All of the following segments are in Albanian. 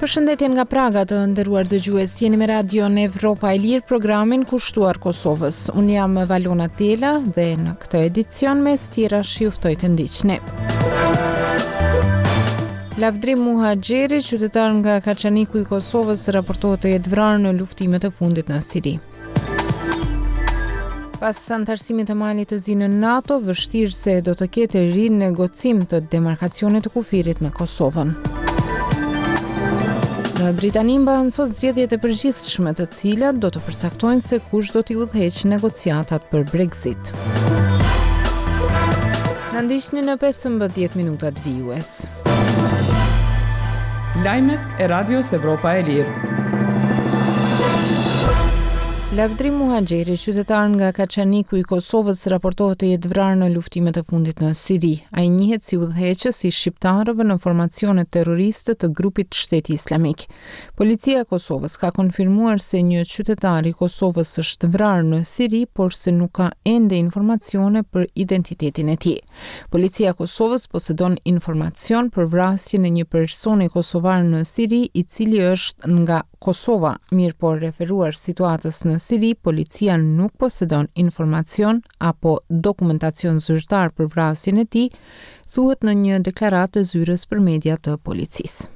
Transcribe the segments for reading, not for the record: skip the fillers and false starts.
Përshëndetje nga Praga të nderuar dëgjues, jeni me radion Evropa e Lirë, programin kushtuar Kosovës. Unë jam Valona Tela dhe në këtë edicion mes tjerash ju ftoj të ndiqni. Lavdrim Muhaxheri, qytetar nga Kaçaniku i Kosovës, raportohet të jetë vrarë në luftimet e fundit në Siri. Pas antarësimit të malit të zi në NATO, vështirë se do të ketë rinegocim të demarkacionit të kufirit me Kosovën. Në Britani mbahen sot zgjedhjet e përgjithshme, të cilat do të përcaktojnë se kush do t'i udhëheqë negociatat për Brexit. Na ndiqni në 15 minutat vijues. Lajmet e Radios Evropa e Lirë. Lavdrim Muhaxheri, qytetar nga Kaçaniku i Kosovës, raportohet të jetë vrarë në luftimet e fundit në Siri. Ai njihet si udhëheqës i shqiptarëve në formacione terroriste të grupit Shteti Islamik. Policia e Kosovës ka konfirmuar se një qytetar i Kosovës është vrarë në Siri, por se nuk ka ende informacione për identitetin e tij. Policia e Kosovës posedon informacion për vrasjen e një personi kosovar në Siri, i cili është nga Kosova, mirë po referuar situatës në Siri, policia nuk posedon informacion apo dokumentacion zyrtar për vrasjen e tij, thuhet në një deklaratë të zyrës për media të policisë.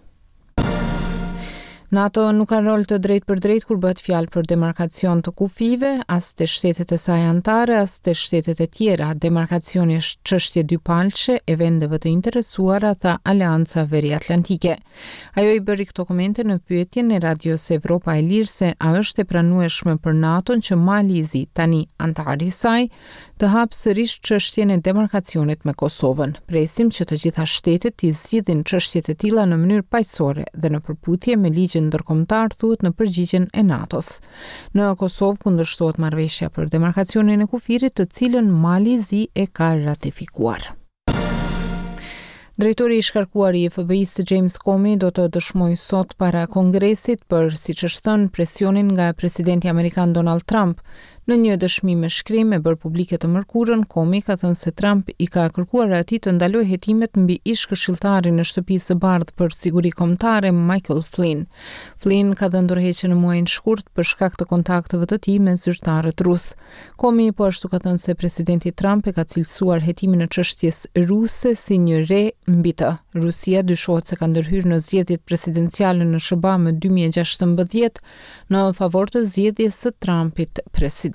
NATO nuk ka rol të drejt për drejt kur bëhet fjalë për demarkacion të kufive, as të shtetet e saj anëtare, as të shtetet e tjera. Demarkacioni është çështje dypalçe e vendeve të interesuara, tha Aleanca Veriatlantike. Ajo i bëri këto komente në pyetjen e Radios Evropa e Lirë se a është e pranueshme për NATO-n që Mali i Zi, tani antar i saj, të hapë sërish çështjen e demarkacionit me Kosovën. Presim që të gjitha shtetet të zgjidhin çështjet e tilla në mënyrë paqësore dhe në përputhje me ligjin ndërkombëtar, thuhet në përgjigjen e NATO-s. Në Kosovë kundërshtohet marrëveshja për demarkacionin e kufirit, të cilën Mali i Zi e ka ratifikuar. Drejtori i shkarkuar i FBI-s James Comey do të dëshmojë sot para Kongresit për, siç është thënë, presionin nga presidenti amerikan Donald Trump. Në një dëshmi me shkrim e bërë publike të mërkurën, Comey ka thënë se Trump i ka kërkuar atij të ndalojë hetimet mbi ish-këshilltarin e Shtëpisë së Bardhë për siguri kombëtare Michael Flynn. Flynn ka dhënë ndërheqje në muajin shkurt për shkak të kontakteve të tij me zyrtarët rus. Comey po ashtu ka thënë se presidenti Trump e ka cilësuar hetimin e çështjes ruse si një re mbi të. Rusia dyshohet se ka ndërhyrë në zgjedhjet presidenciale në SBA më 2016 në favor të zgjedhjes së Trumpit president.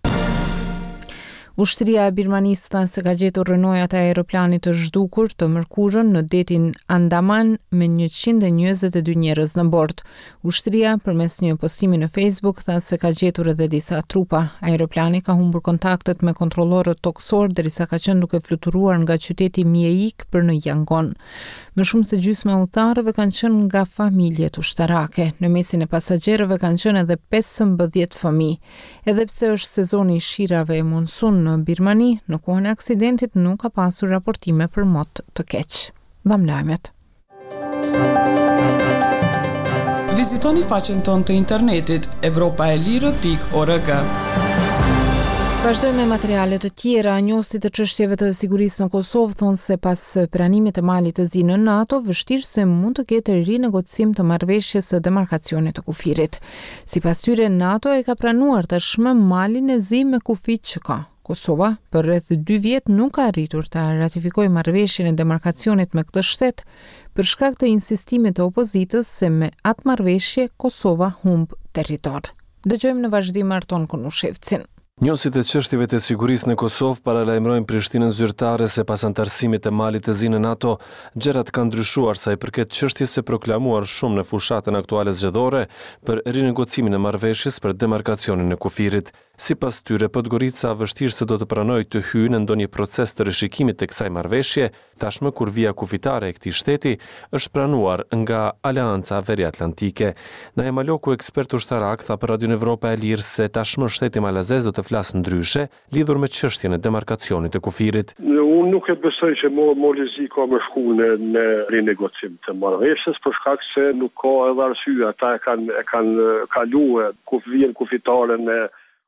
Ushtria e Birmanisë tha se ka gjetur rënojat e aeroplanit të zhdukur të mërkurën në detin Andaman me 122 njerëz në bord. Ushtria, përmes një postimi në Facebook, tha se ka gjetur edhe disa trupa. Aeroplani ka humbur kontaktet me kontrollorët toksor derisa ka qenë duke fluturuar nga qyteti Miejik për në Yangon. Më shumë se gjysma e udhëtarëve kanë qenë nga familjet ushtarake. Në mesin e pasagjerëve kanë qenë edhe 15 fëmijë. Edhe pse është sezoni i shirave e monsun në Birmani, në kohën e aksidentit nuk ka pasur raportime për mot të keq. Dham lajmet. Vizitoni faqen tonë të internetit evropaelire.org. Vazhdojmë me materiale të tjera. Njohësit të çështjeve të sigurisë në Kosovë thonë se pas pranimit të malit të zi në NATO, vështirë se mund të ketë rinegocim të marrëveshjes së demarkacionit të kufirit. Sipas tyre, NATO e ka pranuar tashmë malin e zi me kufit që ka. Kosova, për rreth 2 vjet, nuk ka arritur të ratifikojë marrëveshjen e demarkacionit me këtë shtet për shkak të insistimit të opozitës se me atë marrëveshje Kosova humb territor. Dëgjojmë në vazhdim Arton Konushevcin. Njohësit e çështjeve të sigurisë në Kosovë paralajmërojnë Prishtinën zyrtare se pas antarësimit të malit të zi në NATO, gjërat kanë ndryshuar sa i përket çështjes së proklamuar shumë në fushatën aktuale zgjedhore për rinegocimin e marrëveshjes për demarkacionin e kufirit. Sipas tyre, Podgorica vështirë se do të pranojë të hyjë në ndonjë proces të rishikimit të kësaj marrëveshje, tashmë kur vija kufitare e këtij shteti është pranuar nga Aleanca Veriatlantike. Naja Maloku, ekspert ushtarak, tha për Radion Evropa e Lirë se tashmë shteti malazez do të flasë ndryshe lidhur me çështjen e demarkacionit të kufirit. Unë nuk e besoj që Molizi ka më shku në rinegocim të marrëveshjes për shkak se nuk ka edhe arsye. Ata e kanë kaluar vijën kufitare në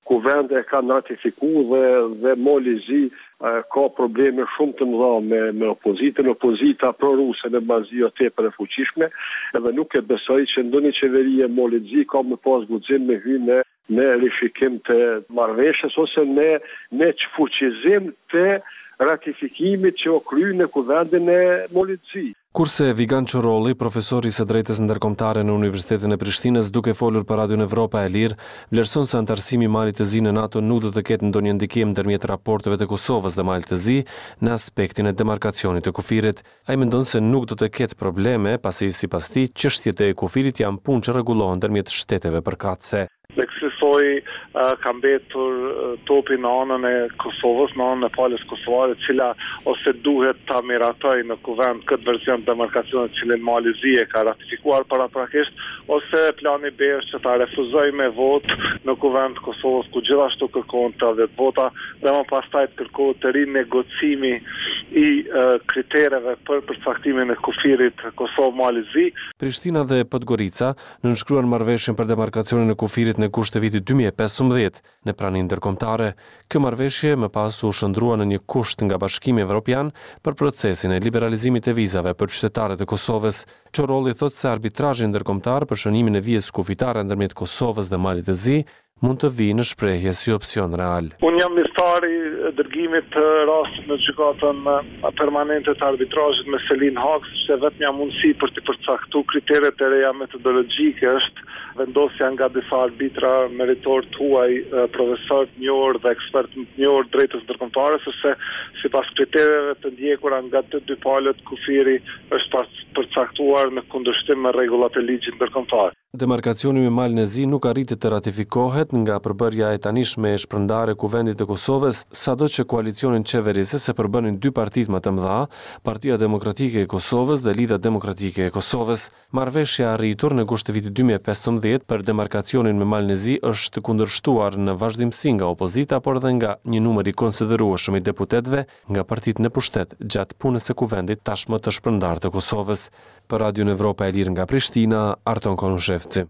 kuvende e kanë ratifikuar dhe Malizi ka probleme shumë të mëdha me opozitën. Opozita pro-ruse në bazi o tepër e fuqishme, edhe nuk e besoj që ndonjë qeveri e Malizi ka më pas guxim me hyjë në rishikim të marrëveshjes ose në fuqizim të ratifikimit që o kry në kuvendin e Malizi. Kurse Vigan Çorolli, profesori së drejtës ndërkombëtare në Universitetin e Prishtinës, duke folur për Radion Evropa e Lirë, vlerëson se antarësimi i Malit të Zi në NATO nuk do të ketë ndonjë ndikim ndërmjet raporteve të Kosovës dhe Malit të Zi në aspektin e demarkacionit të kufirit. Ai mendon se nuk do të ketë probleme, pasi sipas tij çështjet e kufirit janë punë që rregullohen ndërmjet shteteve përkatëse. Dhe kësaj ka mbetur topi në anën e Kosovës, në anën e palës kosovare, cila ose duhet ta miratoj në kuvend këtë version demarkacionit cilin Malizi e ka ratifikuar paraprakisht, ose plani B është që ta refuzoj me vot në kuvend Kosovës, ku gjithashtu kërkohen 80 vota, dhe më pastaj të kërkohet të rinegocimi i kritereve për përcaktimin e kufirit Kosovë-Malizi. Prishtina dhe Podgorica nënshkruan marrëveshjen për demarkacionin e kufirit në kusht të vitit 2015 në praninë ndërkombëtare. Kjo marrëveshje më pas u shndrua në një kusht nga Bashkimi Evropian për procesin e liberalizimit të vizave për qytetarët e Kosovës. Çorolli thotë se arbitrazhi ndërkombëtar për shënimin e vizës kufitare ndërmjet Kosovës dhe Malit të Zi mund të vijë në shprehje si opsion real. Unë jam njëstari dërgimit të rastit në gjykatën permanente të arbitrazhit me Selin Haks, që vetëm një mundësi për të përcaktuar kriteret e reja metodologjike është vendosja nga disa arbitra meritor të huaj, profesor të njohur dhe ekspert të njohur drejtës ndërkombëtare, sepse sipas kritereve të ndjekura nga të dy palët, kufiri është përcaktuar në kundërshtim me rregullat e ligjit ndërkombëtar. Demarkacioni me Malin e Zi nuk arriti të ratifikohet nga përbërja e tanishme e shpërndarë e kuvendit të Kosovës, sado që koalicionin qeverisës e përbënin dy partit më të mëdha, Partia Demokratike e Kosovës dhe Lidha Demokratike e Kosovës. Marrëveshja arritur në gusht të vitit 2015 për demarkacionin me Malin e Zi është kundërshtuar në vazhdimsi nga opozita, por dhe nga një numër i konsiderueshëm i deputetëve nga partitë në pushtet gjatë punës së kuvendit tashmë të shpërndarë të Kosovës. Për Radion Evropa e Lirë nga Prishtina, Arton Konushevci.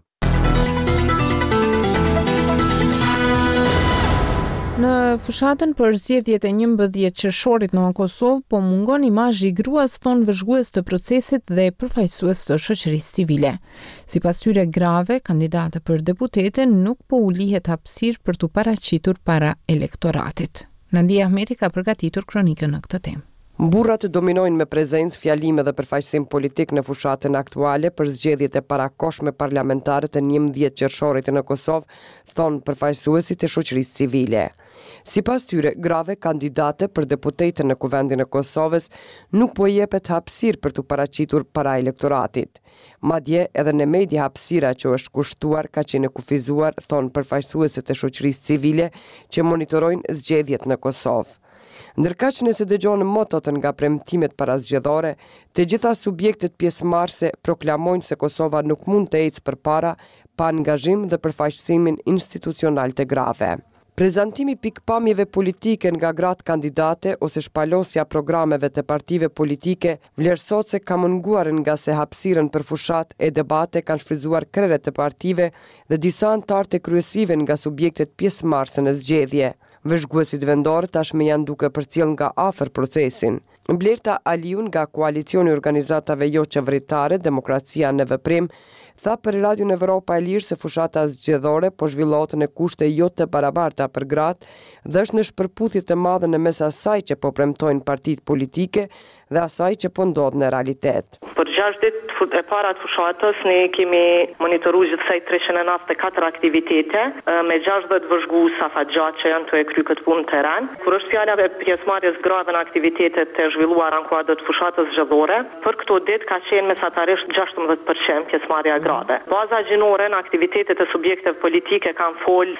Në fushatën për zgjedhjet e 11 qershorit në Kosovë, po mungon imazhi i gruas, thon vëzhgues të procesit dhe përfaqësues të shoqërisë civile. Sipas tyre grave, kandidate për deputete nuk po u lihet hapësirë për t'u paraqitur para elektoratit. Nadia Ahmeti ka përgatitur kronikën në këtë temë. Burrat dominojnë me prezencë, fjalime dhe përfaqësim politik në fushatën aktuale për zgjedhjet e parakohshme parlamentare të 11 qershorit në Kosovë, thonë përfaqësuesit e shoqërisë civile. Sipas tyre, grave kandidate për deputete në kuvendin e Kosovës nuk po jepet hapësirë për t'u paraqitur para elektoratit. Madje edhe në media hapësira që është kushtuar ka qenë kufizuar, thonë përfaqësuesit e shoqërisë civile që monitorojnë zgjedhjet në Kosovë. Ndërkaq nëse dëgjojnë motot nga premtimet parazgjedhore, të gjitha subjektet pjesëmarrëse proklamojnë se Kosova nuk mund të ecë përpara pa angazhim dhe përfaqësimin institucional të grave. Prezantimi pikpamjeve politike nga gratë kandidate ose shpalosja programeve të partive politike vlerësohet se ka munguar nga se hapësirën për fushat e debate kanë shfrytzuar krerët të partive dhe disa anëtar të kryesive nga subjektet pjesëmarrëse në zgjedhje. Vëzhguesit vendor tashmë janë duke përcjell nga afër procesin. Blerta Aliun nga koalicioni i organizatave jo qeveritare Demokracia në Veprim tha për Radion Evropa e Lirë se fushata zgjedhore po zhvillohet në kushte jo të barabarta për gratë dhe është në shpërputhje të madhe në mes asaj që po premtojnë partitë politike dhe asaj që po ndodh në realitet. Për 6 ditë e para të fushatës ne kemi monitoruar gjithsej 394 aktivitete me 60 vëzhgues afatgjatë që janë të e kry këtë punë në terren. Kur është fjala e pjesëmarrjes grave në aktivitetet të zhvilluara në kuadër të fushatës zgjedhore, për këto ditë ka qenë mesatarisht 16% pjesëmarrja grave. Baza gjinore në aktivitetet e subjekteve politike kanë fol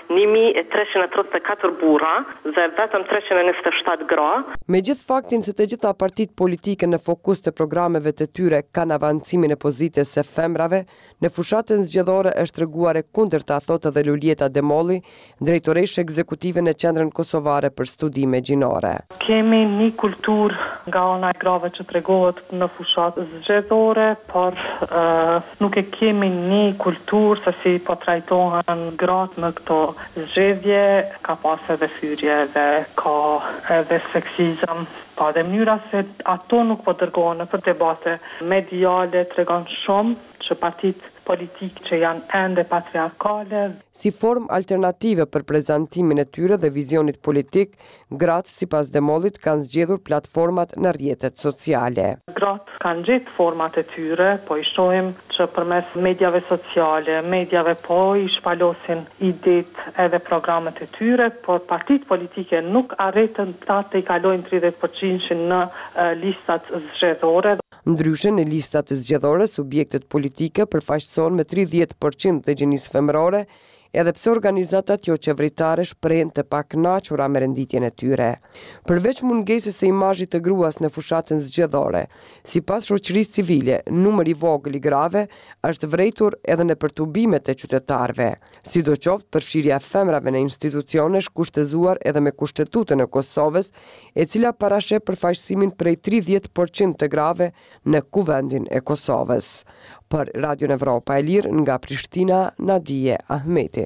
1334 burra dhe vetëm 327 gra. Megjithë faktin se të gjitha partitë politike në fokus të programeve të tyre kanë në avancimin e pozitës së femrave në fushatën zgjedhore është treguar e kundërta, thotë edhe Lulieta Demolli, drejtoreshe ekzekutive në Qendrën Kosovare për Studime Gjinore. Kemi një kulturë nga ana e grave që tregohet në fushatë zgjedhore, por nuk e kemi një kulturë se si po trajtohen gratë në këto zgjedhje, ka pas edhe thyrje dhe ka edhe seksizëm. Pa dhe mënyra se ato nuk po dërgohen për debate mediale tregon shumë që partitë politikë që janë ende patriarkale. Si formë alternative për prezantimin e tyre dhe vizionit politik, gratë, sipas Demollit, kanë zgjedhur platformat në rrjetet sociale. Gratë kanë gjetë format e tyre, po i shohim që përmes medjave sociale, medjave po i shpalosin idetë edhe programet e tyre, por partitë politike nuk arritën të i kalojnë 30% në listat zgjedhore. Ndryshe, në listat e zgjedhore, subjektet politike përfaqësohen me 30% të gjinisë femërore, edhe pse organizatat jo qeveritare shprehen të pakënaqura me renditjen e tyre. Përveç mungesës së imazhit të gruas në fushatën zgjedhore, sipas shoqërisë civile, numri i vogël i grave është vërejtur edhe në perturbimet e qytetarëve. Sidoqoftë, përfshirja e femrave në institucione është kushtëzuar edhe me Kushtetutën e Kosovës, e cila parasheh përfaqësimin prej 30% të grave në Kuvendin e Kosovës. Për Radio Evropa e Lirë nga Prishtina, Nadije Ahmeti.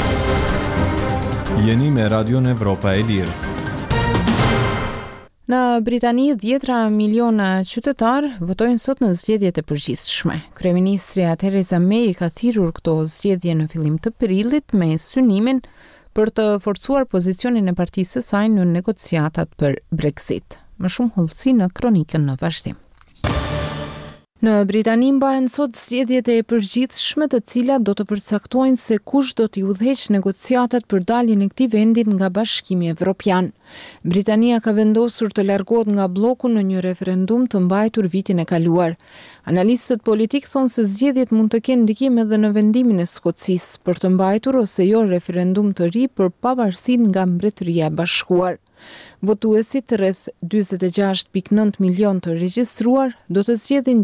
Jeni me Radio Evropa e Lirë. Në Britani, 10 miliona qytetar votojnë sot në zgjedhjet e përgjithshme. Kryeministria Theresa May ka thirrur këto zgjedhje në fillim të prillit me synimin për të forcuar pozicionin e partisë së saj në negociatat për Brexit. Më shumë hollësi në kronikën në vazhdim. Në Britani mbahen sot zgjedhjet e përgjithshme, të cilat do të përcaktojnë se kush do t'i udhëheqë negociatat për daljen e këtij vendi nga Bashkimi Evropian. Britania ka vendosur të largohet nga bloku në një referendum të mbajtur vitin e kaluar. Analistët politik thonë se zgjedhjet mund të kenë ndikim edhe në vendimin e Skocisë për të mbajtur ose jo referendum të ri për pavarësinë nga Mbretëria e Bashkuar. Votuesit, rreth 46.9 milion të regjistruar, do të zgjedhin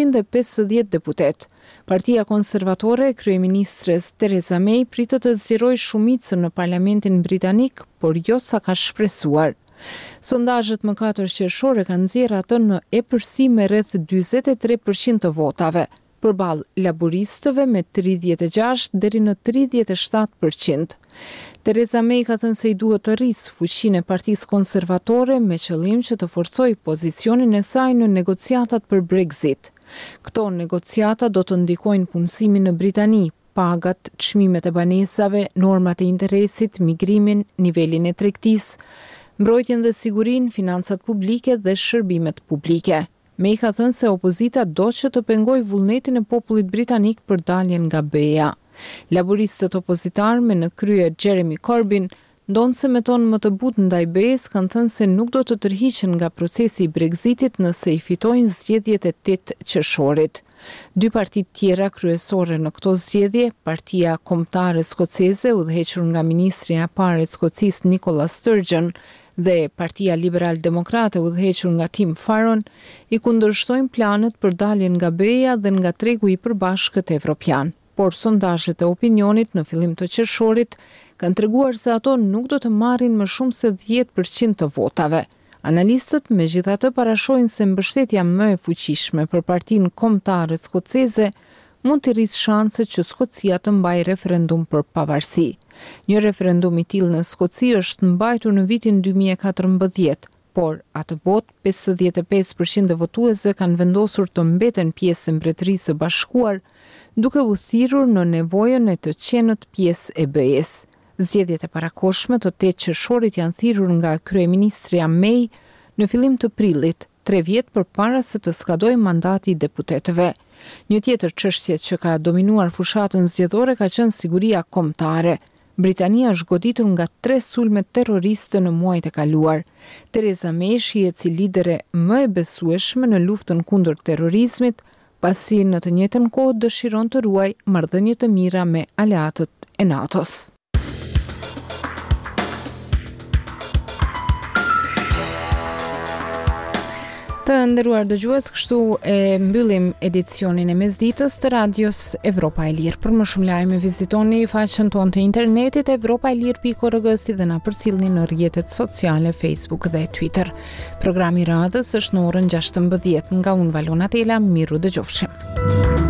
650 deputet. Partia konservatore e kryeministres Theresa May pritet të zgjerojë shumicën në Parlamentin britanik, por jo sa ka shpresuar. Sondazhet më 4 qershore kanë nxjerrë atë në epërsi me rreth 43% të votave, përballë laburistëve me 36 deri në 37%. Theresa May ka thënë se i duhet të rrisë fuqinë e Partisë Konservatore me qëllim që të forcojë pozicionin e saj në negociatat për Brexit. Këto negociata do të ndikojnë punësimin në Britani, pagat, çmimet e banesave, normat e interesit, migrimin, nivelin e tregtisë, mbrojtjen dhe sigurinë, financat publike dhe shërbimet publike. May ka thënë se opozita do që të pengojë vullnetin e popullit britanik për daljen nga BE-ja. Laboristët opozitar me në krye Jeremy Corbyn, ndonse me tonë më të butë ndaj BE-s, kanë thënë se nuk do të tërhiqen nga procesi i Brexitit nëse i fitojnë zgjedhjet e 8 qershorit. Dy partitë tjera kryesore në këto zgjedhje, Partia Kombëtare Skoceze, udhëhequr nga ministri i parë i Skocisë Nicola Sturgeon, dhe Partia Liberal-Demokrate udhëhequr nga Tim Farron, i kundërshtojnë planet për daljen nga BE-ja dhe nga tregu i përbashkët evropian. Por sondazhet e opinionit në fillim të qershorit kanë treguar se ato nuk do të marrin më shumë se 10% të votave. Analistët megjithatë parashojnë se mbështetja më e fuqishme për Partinë Kombëtare Skoceze mund të rrisë shanset që Skocia të mbajë referendum për pavarësi. Një referendum i tillë në Skoci është mbajtur në vitin 2014, por atë botë 55% e votuesve kanë vendosur të mbeten pjesë e Mbretërisë së Bashkuar, duke u thirrur në nevojën e të qenët pjesë e BE-s. Zgjedhjet e parakoshme të 8 qershorit janë thirrur nga kryeministria May në fillim të prillit, 3 vjet përpara se të skadojë mandati i deputetëve. Një tjetër çështje që ka dominuar fushatën zgjedhore ka qenë siguria kombëtare. Britania është goditur nga 3 sulme terroriste në muajt e kaluar. Theresa May shihet si lidere më e besueshme në luftën kundër terrorizmit, pasi në të njëjtën kohë dëshiron të ruajë marrëdhënie të mira me aleatët e NATO-s. Të nderuar dëgjues, kështu e mbyllim edicionin e mesditës të radios Evropa e Lirë. Për më shumë lajme vizitoni faqen tonë të internetit evropaelir.org si dhe na përcjellni në rrjetet sociale Facebook dhe Twitter. Programi radhës është në orën 16 nga unë Valona Tela, miru dëgjofshim.